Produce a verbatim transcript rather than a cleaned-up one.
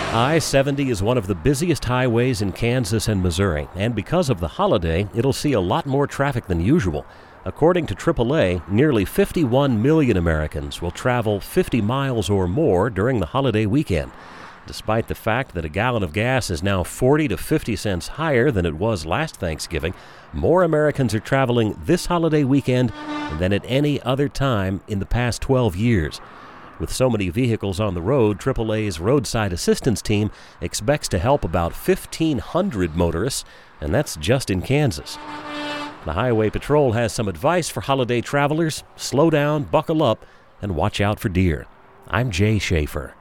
I seventy is one of the busiest highways in Kansas and Missouri, and because of the holiday, it'll see a lot more traffic than usual. According to triple A, nearly fifty-one million Americans will travel fifty miles or more during the holiday weekend. Despite the fact that a gallon of gas is now forty to fifty cents higher than it was last Thanksgiving, more Americans are traveling this holiday weekend than at any other time in the past twelve years. With so many vehicles on the road, triple A's roadside assistance team expects to help about fifteen hundred motorists, and that's just in Kansas. The Highway Patrol has some advice for holiday travelers. Slow down, buckle up, and watch out for deer. I'm Jay Schaefer.